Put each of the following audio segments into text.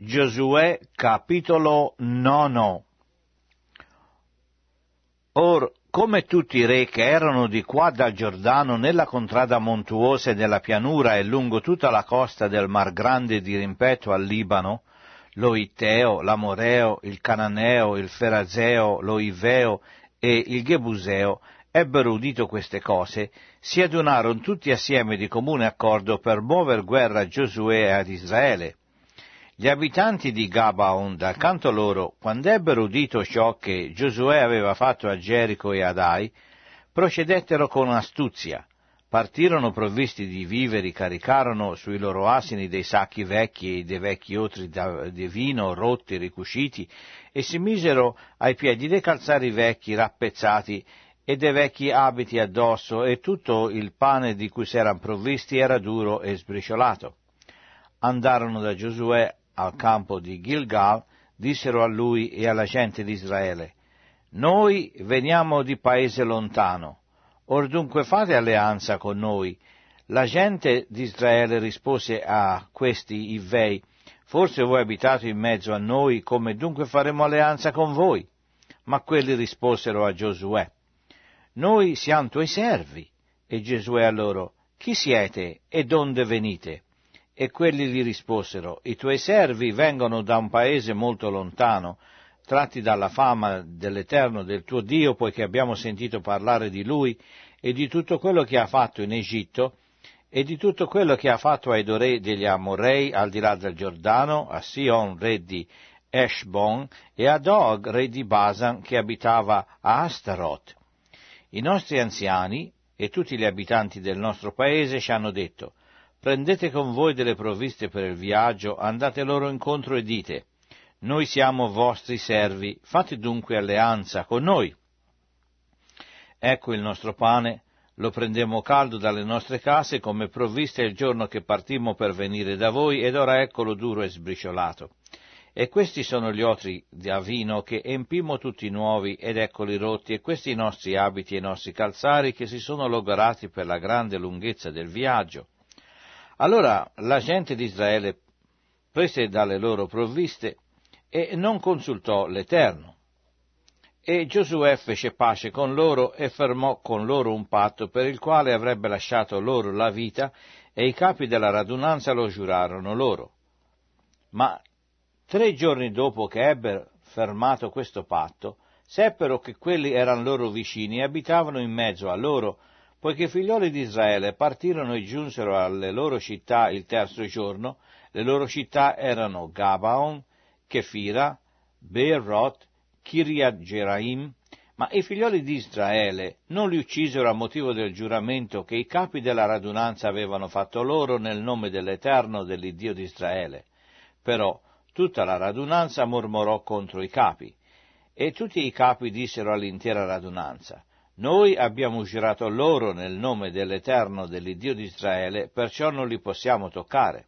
Giosuè capitolo 9. Or, come tutti i re che erano di qua dal Giordano nella contrada montuosa e nella pianura e lungo tutta la costa del Mar Grande di rimpetto al Libano, lo Itteo, l'Amoreo, il Cananeo, il Ferazeo, lo Iveo e il Gebuseo, ebbero udito queste cose, si adunarono tutti assieme di comune accordo per muover guerra a Giosuè e ad Israele. Gli abitanti di Gabaon, dal canto loro, quando ebbero udito ciò che Giosuè aveva fatto a Gerico e ad Ai, procedettero con astuzia. Partirono provvisti di viveri, caricarono sui loro asini dei sacchi vecchi e dei vecchi otri di vino rotti, ricuciti, e si misero ai piedi dei calzari vecchi, rappezzati, e dei vecchi abiti addosso, e tutto il pane di cui s'eran provvisti era duro e sbriciolato. Andarono da Giosuè al campo di Gilgal, dissero a lui e alla gente di Israele: «Noi veniamo di paese lontano, or dunque fate alleanza con noi». La gente di Israele rispose a questi Ivvei: «Forse voi abitate in mezzo a noi, come dunque faremo alleanza con voi?» Ma quelli risposero a Giosuè: «Noi siamo tuoi servi». E Giosuè a loro: «Chi siete e donde venite?» E quelli gli risposero: «I tuoi servi vengono da un paese molto lontano, tratti dalla fama dell'Eterno, del tuo Dio, poiché abbiamo sentito parlare di Lui e di tutto quello che ha fatto in Egitto e di tutto quello che ha fatto ai re degli Amorrei al di là del Giordano, a Sion, re di Eshbon, e ad Og, re di Basan, che abitava a Astaroth. I nostri anziani e tutti gli abitanti del nostro paese ci hanno detto: prendete con voi delle provviste per il viaggio, andate loro incontro e dite: noi siamo vostri servi, fate dunque alleanza con noi. Ecco il nostro pane, lo prendemmo caldo dalle nostre case come provviste il giorno che partimmo per venire da voi, ed ora eccolo duro e sbriciolato. E questi sono gli otri da vino che empimmo tutti nuovi, ed eccoli rotti, e questi i nostri abiti e i nostri calzari che si sono logorati per la grande lunghezza del viaggio. Allora la gente di Israele prese dalle loro provviste e non consultò l'Eterno. E Giosuè fece pace con loro e fermò con loro un patto per il quale avrebbe lasciato loro la vita, e i capi della radunanza lo giurarono loro. Ma 3 giorni dopo che ebbero fermato questo patto, seppero che quelli erano loro vicini e abitavano in mezzo a loro, poiché i figlioli di Israele partirono e giunsero alle loro città il terzo giorno. Le loro città erano Gabaon, Chefira, Beerot, Kiriat Jeraim, ma i figlioli di Israele non li uccisero a motivo del giuramento che i capi della radunanza avevano fatto loro nel nome dell'Eterno, dell'Iddio di Israele. Però tutta la radunanza mormorò contro i capi, e tutti i capi dissero all'intera radunanza: noi abbiamo giurato loro nel nome dell'Eterno, dell'Iddio di Israele, perciò non li possiamo toccare.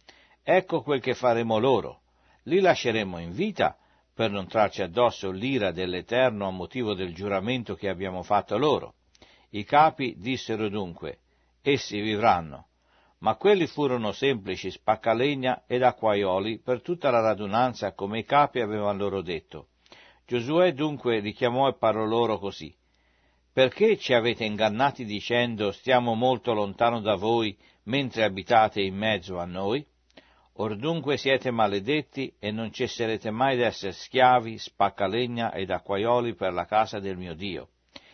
Ecco quel che faremo loro: li lasceremo in vita per non trarci addosso l'ira dell'Eterno a motivo del giuramento che abbiamo fatto loro. I capi dissero dunque: essi vivranno. Ma quelli furono semplici spaccalegna ed acquaioli per tutta la radunanza, come i capi avevano loro detto. Giosuè dunque li chiamò e parlò loro così: perché ci avete ingannati dicendo: stiamo molto lontano da voi, mentre abitate in mezzo a noi? Or dunque siete maledetti e non cesserete mai d'essere schiavi, spaccalegna ed acquaioli per la casa del mio Dio.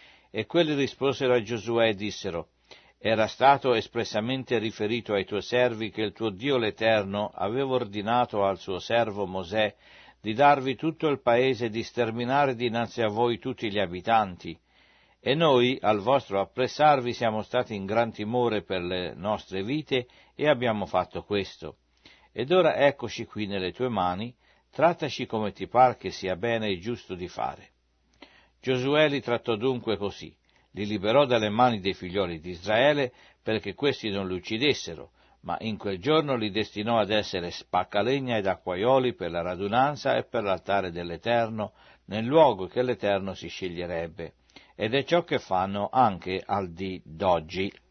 E quelli risposero a Giosuè e dissero: era stato espressamente riferito ai tuoi servi che il tuo Dio l'Eterno aveva ordinato al suo servo Mosè di darvi tutto il paese e di sterminare dinanzi a voi tutti gli abitanti. E noi, al vostro appressarvi, siamo stati in gran timore per le nostre vite e abbiamo fatto questo. Ed ora eccoci qui nelle tue mani, trattaci come ti par che sia bene e giusto di fare. Giosuè li trattò dunque così: li liberò dalle mani dei figlioli di Israele perché questi non li uccidessero, ma in quel giorno li destinò ad essere spaccalegna ed acquaioli per la radunanza e per l'altare dell'Eterno, nel luogo che l'Eterno si sceglierebbe. Ed è ciò che fanno anche al dì d'oggi.